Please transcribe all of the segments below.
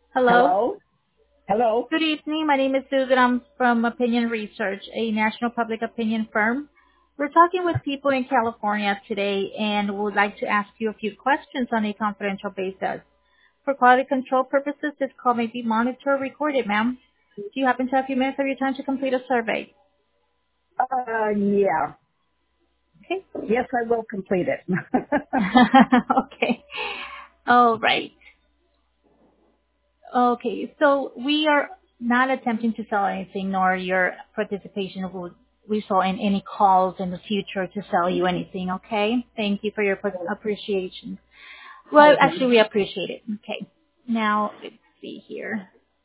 Hello. Hello? Hello? Good evening. My name is Susan. I'm from Opinion Research, a national public opinion firm. We're talking with people in California today and would like to ask you a few questions on a confidential basis. For quality control purposes, this call may be monitored or recorded, ma'am. Do you happen to have a few minutes of your time to complete a survey? Yeah. Okay. Yes, I will complete it. Okay. All right. Okay, so we are not attempting to sell anything, nor your participation would result in any calls in the future to sell you anything, okay? Thank you for your appreciation. Well, Okay. actually, we appreciate it. Okay. Now, let's see here.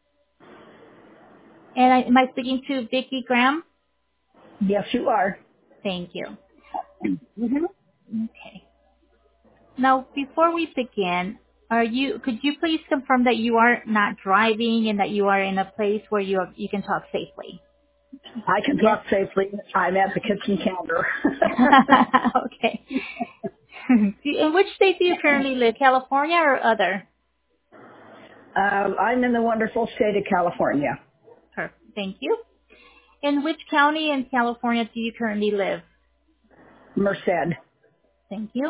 And am I speaking to Vicki Graham? Yes, you are. Thank you. Hmm. Okay. Now, before we begin, could you please confirm that you are not driving and that you are in a place where you can talk safely? I can Yes. talk safely. I'm at the kitchen counter. Okay. In which state do you currently live? California or other? I'm in the wonderful state of California, Perfect. Thank you. In which county in California do you currently live? Merced. Thank you.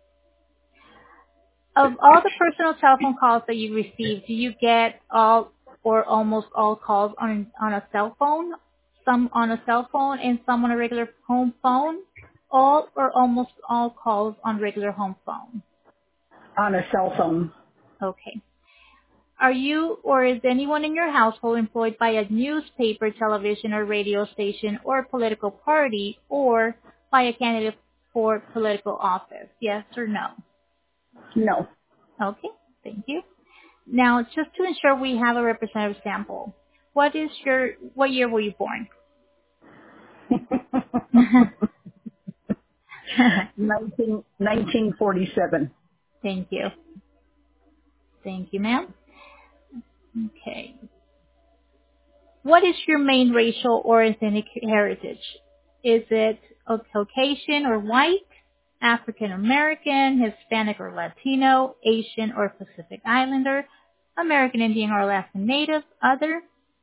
Of all the personal telephone calls that you receive, do you get all or almost all calls on a cell phone? Some on a cell phone and some on a regular home phone? All or almost all calls on regular home phone? On a cell phone. Okay. Are you or is anyone in your household employed by a newspaper, television, or radio station or political party or by a candidate for political office? Yes or no? No. Okay, thank you. Now, just to ensure we have a representative sample, what year were you born? 1947. Thank you. Thank you, ma'am. Okay. What is your main racial or ethnic heritage? Is it a Caucasian or white, African American, Hispanic or Latino, Asian or Pacific Islander, American Indian or Alaskan Native, other?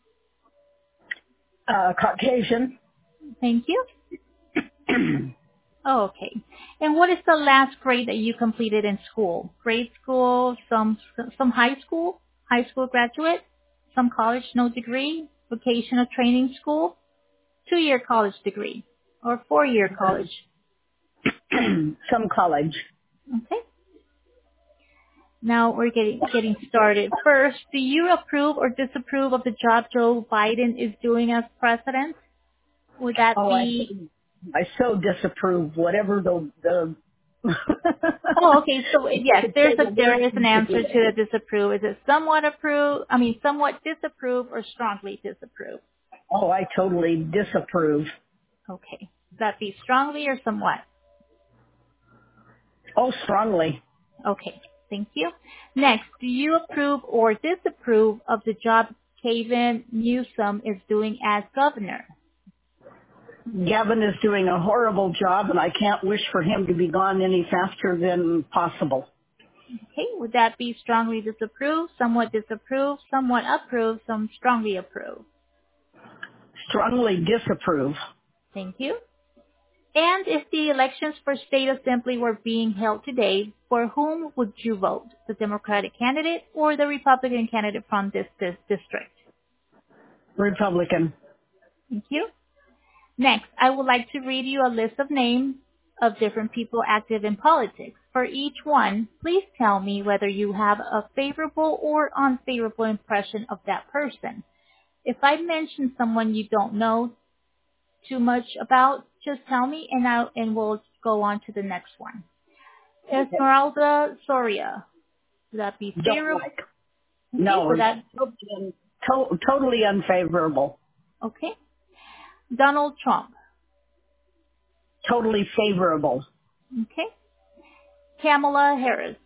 Caucasian. Thank you. Oh, okay. And what is the last grade that you completed in school? Grade school, some high school graduate, some college, no degree, vocational training school, 2-year college degree, or 4-year college. Some college. Okay. Now we're getting started. First, do you approve or disapprove of the job Joe Biden is doing as president? Would that Oh, be? I so disapprove whatever the Oh, okay. So I yes, could say the there word is an to answer do to it. the disapprove. Is it somewhat approve? I mean, somewhat disapprove or strongly disapprove? Oh, I totally disapprove. Okay. Would that be strongly or somewhat? Oh, strongly. Okay. Thank you. Next, do you approve or disapprove of the job Gavin Newsom is doing as governor? Gavin is doing a horrible job, and I can't wish for him to be gone any faster than possible. Okay. Would that be strongly disapprove, somewhat disapprove, somewhat approve, some strongly approve? Strongly disapprove. Thank you. And if the elections for state assembly were being held today, for whom would you vote? The Democratic candidate or the Republican candidate from this district? Republican. Thank you. Next, I would like to read you a list of names of different people active in politics. For each one, please tell me whether you have a favorable or unfavorable impression of that person. If I mention someone you don't know too much about, just tell me and we'll go on to the next one. Esmeralda Soria. Would that be Don't favorable? like. Okay, No, would that, totally unfavorable. okay. Donald Trump. Totally favorable. Okay. Kamala Harris.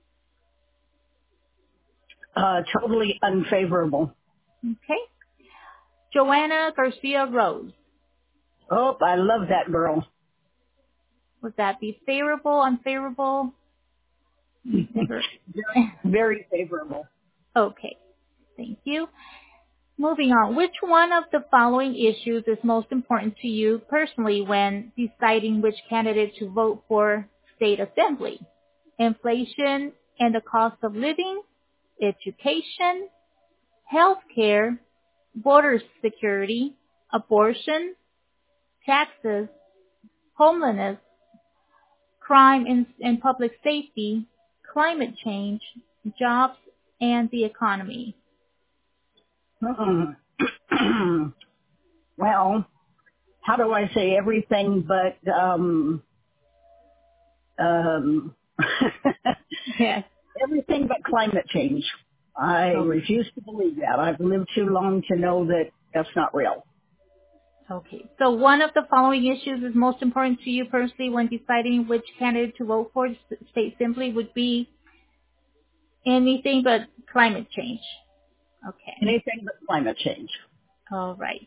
Totally unfavorable. Okay. Joanna Garcia Rose. Oh, I love that girl. Would that be favorable, unfavorable? Never. Very favorable. Okay. Thank you. Moving on, which one of the following issues is most important to you personally when deciding which candidate to vote for state assembly? Inflation and the cost of living, education, healthcare, border security, abortion, taxes, homelessness, crime and public safety, climate change, jobs, and the economy. Well, how do I say everything but Yes. everything but climate change? I refuse to believe that. I've lived too long to know that that's not real. Okay. So one of the following issues is most important to you personally when deciding which candidate to vote for state assembly would be anything but climate change. Okay. Anything but climate change. All right.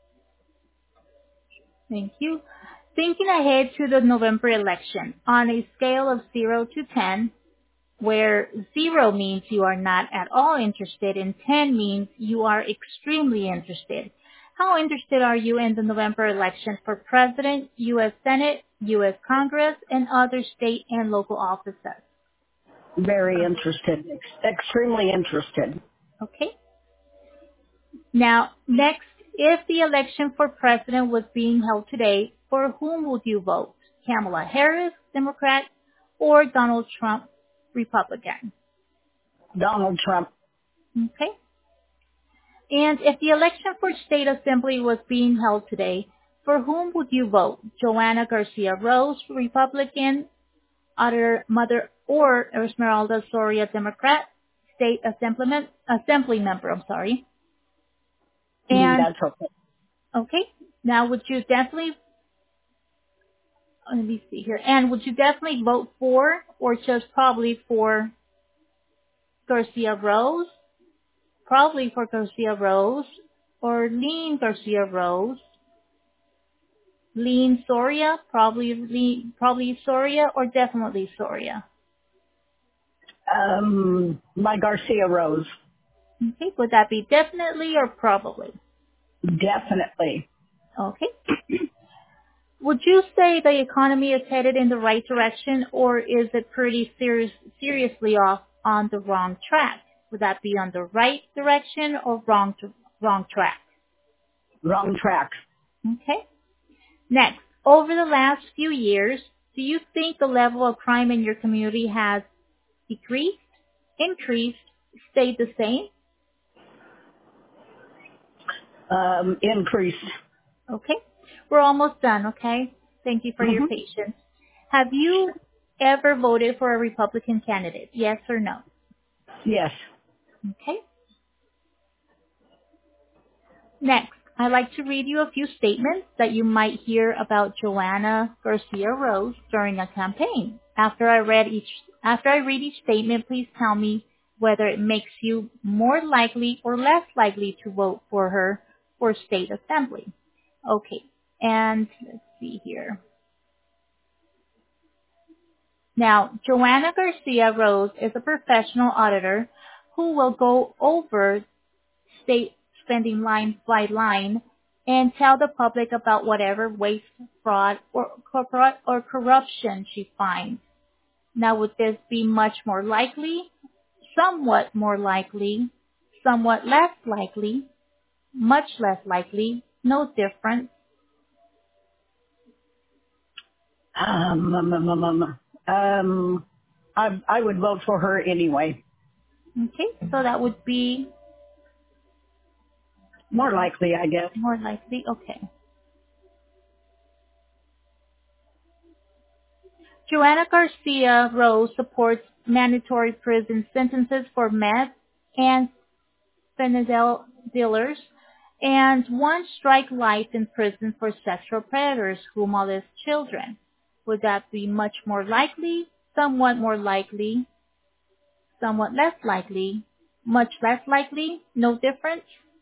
Thank you. Thinking ahead to the November election, on a scale of 0 to 10, where 0 means you are not at all interested and 10 means you are extremely interested. How interested are you in the November election for President, U.S. Senate, U.S. Congress, and other state and local offices? Very interested. Extremely interested. Okay. Now, next, if the election for president was being held today, for whom would you vote? Kamala Harris, Democrat, or Donald Trump, Republican? Donald Trump. Okay. And if the election for state assembly was being held today, for whom would you vote? Joanna Garcia Rose, Republican, Mother or Esmeralda Soria, Democrat, state assembly member, And that's okay. okay, now would you definitely, let me see here, and would you definitely vote for or just probably for Garcia Rose? Probably for Garcia Rose, or lean Garcia Rose, lean Soria, probably Soria, or definitely Soria? My Garcia Rose. Okay, would that be definitely or probably? Definitely. Okay. Would you say the economy is headed in the right direction, or is it pretty seriously off on the wrong track? Would that be on the right direction or wrong track? Wrong track. Okay. Next, over the last few years, do you think the level of crime in your community has decreased, increased, stayed the same? Increased. Okay. We're almost done, okay? Thank you for your patience. Have you ever voted for a Republican candidate? Yes or no? Yes. Okay. Next, I'd like to read you a few statements that you might hear about Joanna Garcia Rose during a campaign. After I read each statement, please tell me whether it makes you more likely or less likely to vote for her for state assembly. Okay. And let's see here. Now, Joanna Garcia Rose is a professional auditor who will go over state spending line by line and tell the public about whatever waste, fraud, or corruption she finds. Now, would this be much more likely, somewhat more likely, somewhat less likely, much less likely, no difference? I would vote for her anyway. Okay, so that would be more likely, I guess. More likely, okay. Joanna Garcia Rose supports mandatory prison sentences for meth and fentanyl dealers and one strike life in prison for sexual predators who molest children. Would that be much more likely, somewhat more likely, somewhat less likely, much less likely, no difference?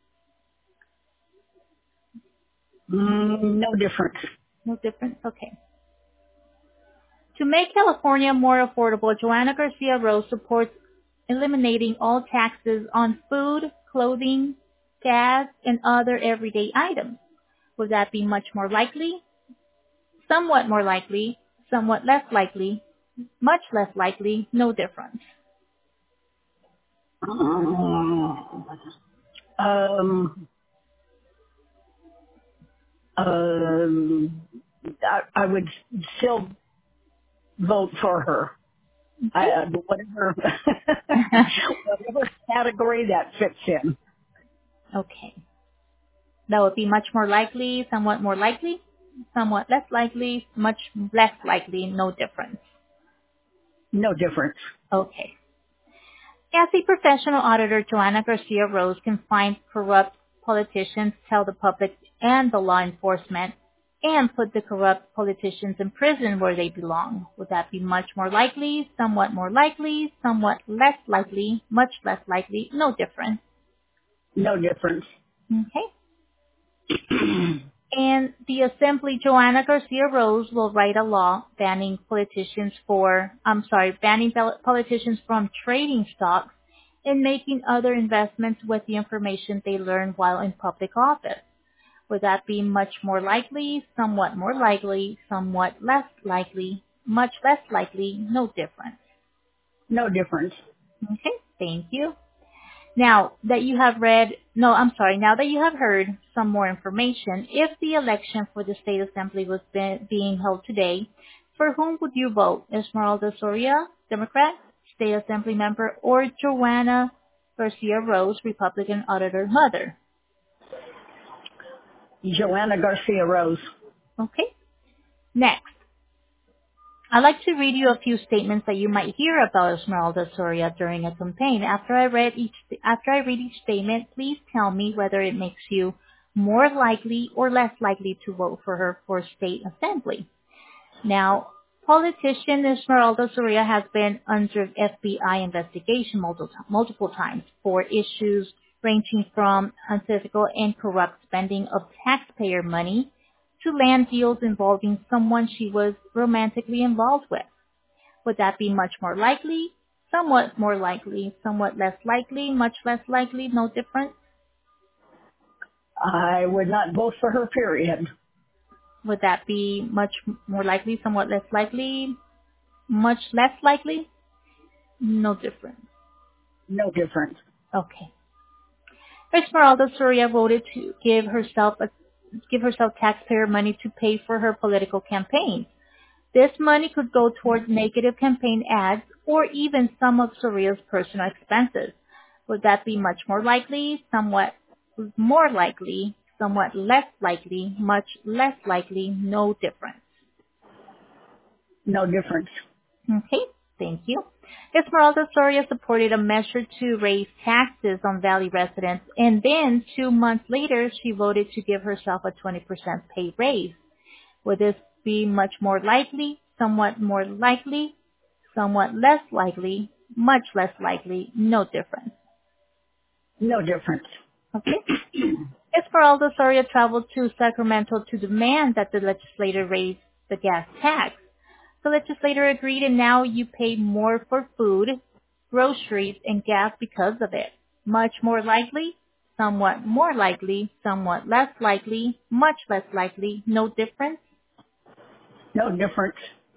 No difference. No difference, okay. To make California more affordable, Joanna Garcia Rose supports eliminating all taxes on food, clothing, gas, and other everyday items? Would that be much more likely, somewhat more likely, somewhat less likely, much less likely, no difference? Um, I would still vote for her. Whatever, whatever category that fits in. Okay. That would be much more likely, somewhat less likely, much less likely, no difference. No difference. Okay. As a professional auditor, Joanna Garcia Rose can find corrupt politicians, tell the public and the law enforcement, and put the corrupt politicians in prison where they belong. Would that be much more likely, somewhat less likely, much less likely, no difference? No difference. Okay. And the Assembly, Joanna Garcia Rose, will write a law banning politicians from trading stocks and making other investments with the information they learn while in public office. Would that be much more likely, somewhat less likely, much less likely, no difference? No difference. Okay, thank you. Now that you have heard some more information, if the election for the state assembly was being held today, for whom would you vote? Esmeralda Soria, Democrat, state assembly member, or Joanna Garcia Rose, Republican auditor mother? Joanna Garcia Rose. Okay. Next, I'd like to read you a few statements that you might hear about Esmeralda Soria during a campaign. After I read each statement, please tell me whether it makes you more likely or less likely to vote for her for state assembly. Now, politician Esmeralda Soria has been under FBI investigation multiple times for issues ranging from unethical and corrupt spending of taxpayer money to land deals involving someone she was romantically involved with. Would that be much more likely, somewhat less likely, much less likely, no difference? I would not vote for her, period. Would that be much more likely, somewhat less likely, much less likely? No difference. No difference. Okay. Esmeralda Soria voted to give herself taxpayer money to pay for her political campaign. This money could go towards negative campaign ads or even some of Soria's personal expenses. Would that be much more likely, somewhat more likely, somewhat less likely, much less likely, no difference? No difference. Okay, thank you. Esmeralda Soria supported a measure to raise taxes on Valley residents, and then 2 months later, she voted to give herself a 20% pay raise. Would this be much more likely, somewhat less likely, much less likely, no difference? No difference. Okay. Esmeralda Soria traveled to Sacramento to demand that the legislature raise the gas tax. The legislature agreed, and now you pay more for food, groceries, and gas because of it. Much more likely, somewhat more likely, somewhat less likely, much less likely, no difference? No difference.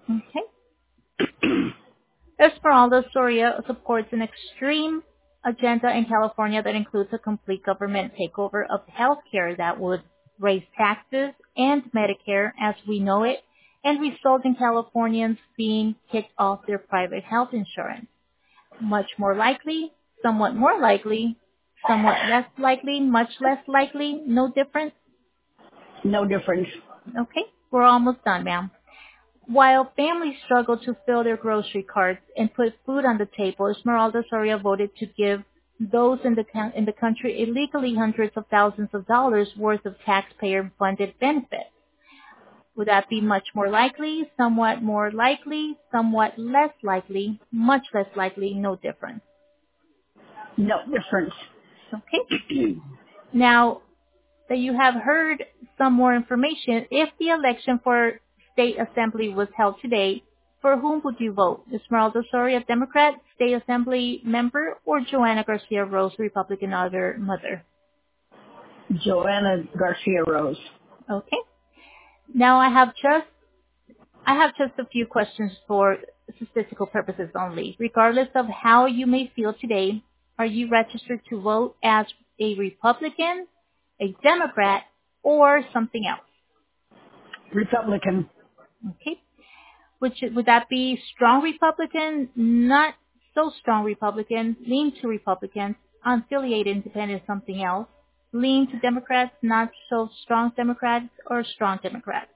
Okay. Esmeralda Soria supports an extreme agenda in California that includes a complete government takeover of healthcare that would raise taxes and Medicare as we know it and result in Californians being kicked off their private health insurance. Much more likely, somewhat less likely, much less likely, no difference? No difference. Okay, we're almost done, ma'am. While families struggle to fill their grocery carts and put food on the table, Esmeralda Soria voted to give those in the country illegally hundreds of thousands of dollars worth of taxpayer-funded benefits. Would that be much more likely, somewhat less likely, much less likely, no difference? No difference. Okay. Now that you have heard some more information, if the election for state assembly was held today, For whom would you vote? Esmeralda Soria, Democrat, State Assembly member, or Joanna Garcia Rose, Republican mother? Joanna Garcia Rose. Okay. Now I have just a few questions for statistical purposes only. Regardless of how you may feel today, are you registered to vote as a Republican, a Democrat, or something else? Republican. Okay. Would that be strong Republican, not so strong Republican, lean to Republicans, unaffiliated independent, something else, lean to Democrats, not so strong Democrats, or strong Democrats?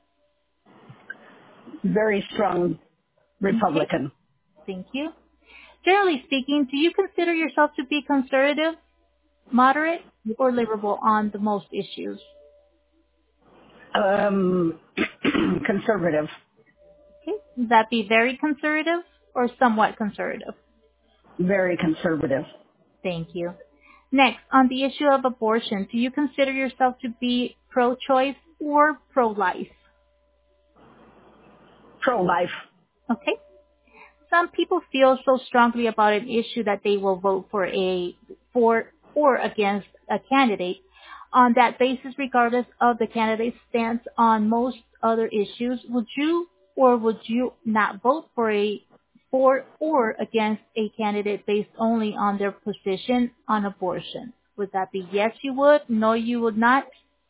Very strong Republican. Okay. Thank you. Generally speaking, do you consider yourself to be conservative, moderate, or liberal on the most issues? Conservative. Okay. Would that be very conservative or somewhat conservative? Very conservative. Thank you. Next, on the issue of abortion, do you consider yourself to be pro-choice or pro-life? Pro-life. Okay. Some people feel so strongly about an issue that they will vote for or against a candidate on that basis, regardless of the candidate's stance on most other issues. Would you or would you not vote for or against a candidate based only on their position on abortion? Would that be yes, you would, no, you would not?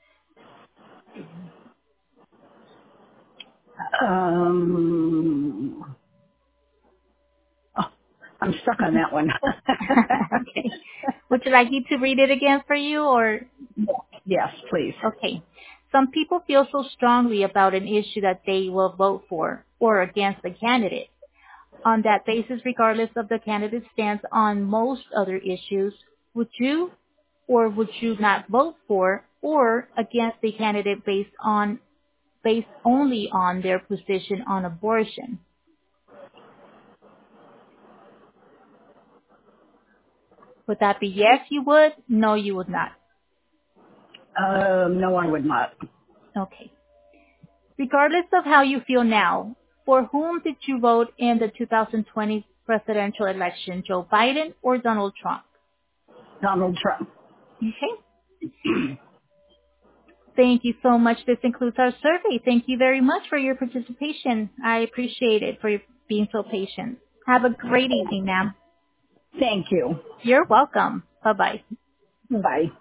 I'm stuck on that one. Okay. Would you like me to read it again for you, or? Yes, please. Okay. Some people feel so strongly about an issue that they will vote for or against a candidate. On that basis, regardless of the candidate's stance on most other issues, would you or would you not vote for or against a candidate based only on their position on abortion? Would that be yes, you would? No, you would not. No, I would not. Okay. Regardless of how you feel now, for whom did you vote in the 2020 presidential election, Joe Biden or Donald Trump? Donald Trump. Okay. Thank you so much. This concludes our survey. Thank you very much for your participation. I appreciate it for being so patient. Have a great evening, ma'am. Thank you. You're welcome. Bye-bye. Bye.